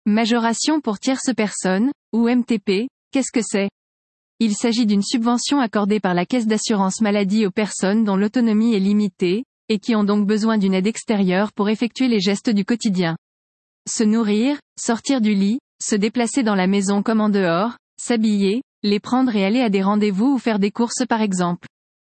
Majoration pour tierces personnes, ou MTP, qu'est-ce que c'est? Il s'agit d'une subvention accordée par la Caisse d'assurance maladie aux personnes dont l'autonomie est limitée, et qui ont donc besoin d'une aide extérieure pour effectuer les gestes du quotidien. Se nourrir, sortir du lit, se déplacer dans la maison comme en dehors, s'habiller, les prendre et aller à des rendez-vous ou faire des courses par exemple.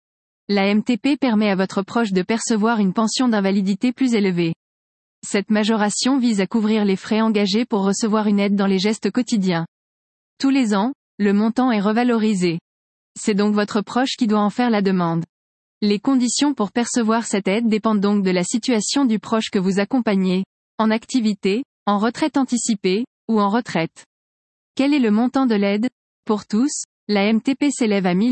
La MTP permet à votre proche de percevoir une pension d'invalidité plus élevée. Cette majoration vise à couvrir les frais engagés pour recevoir une aide dans les gestes quotidiens. Tous les ans, le montant est revalorisé. C'est donc votre proche qui doit en faire la demande. Les conditions pour percevoir cette aide dépendent donc de la situation du proche que vous accompagnez, en activité, en retraite anticipée, ou en retraite. Quel est le montant de l'aide? Pour tous, la MTP s'élève à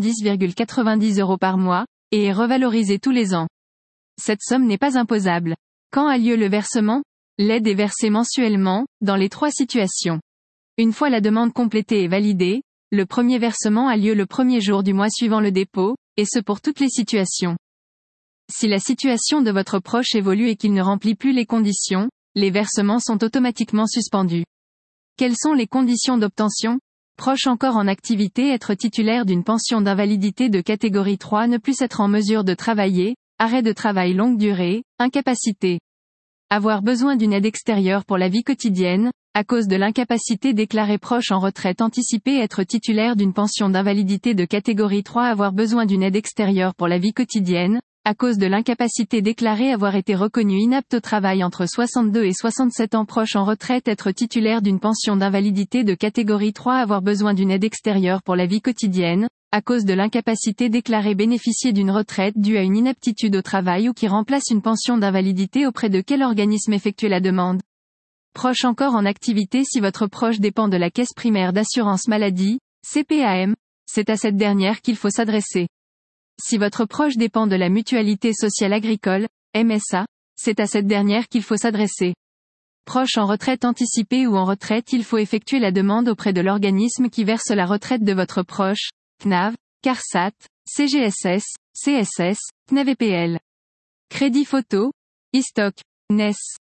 1210,90 € par mois, et est revalorisée tous les ans. Cette somme n'est pas imposable. Quand a lieu le versement? L'aide est versée mensuellement, dans les 3 situations. Une fois la demande complétée et validée, le premier versement a lieu le premier jour du mois suivant le dépôt, et ce pour toutes les situations. Si la situation de votre proche évolue et qu'il ne remplit plus les conditions, les versements sont automatiquement suspendus. Quelles sont les conditions d'obtention? Proche encore en activité, être titulaire d'une pension d'invalidité de catégorie 3, ne plus être en mesure de travailler, arrêt de travail longue durée, incapacité. Avoir besoin d'une aide extérieure pour la vie quotidienne, à cause de l'incapacité déclarée. Proche en retraite anticipée, être titulaire d'une pension d'invalidité de catégorie 3, avoir besoin d'une aide extérieure pour la vie quotidienne, à cause de l'incapacité déclarée, avoir été reconnu inapte au travail entre 62 et 67 ans. Proche en retraite, être titulaire d'une pension d'invalidité de catégorie 3, avoir besoin d'une aide extérieure pour la vie quotidienne, à cause de l'incapacité déclarée. Bénéficier d'une retraite due à une inaptitude au travail ou qui remplace une pension d'invalidité. Auprès de quel organisme effectuer la demande? Proche encore en activité, si votre proche dépend de la Caisse primaire d'assurance maladie, CPAM, c'est à cette dernière qu'il faut s'adresser. Si votre proche dépend de la Mutualité sociale agricole, MSA, c'est à cette dernière qu'il faut s'adresser. Proche en retraite anticipée ou en retraite, il faut effectuer la demande auprès de l'organisme qui verse la retraite de votre proche, CNAV, CARSAT, CGSS, CSS, CNAVPL. Crédit photo, ISTOC, NES.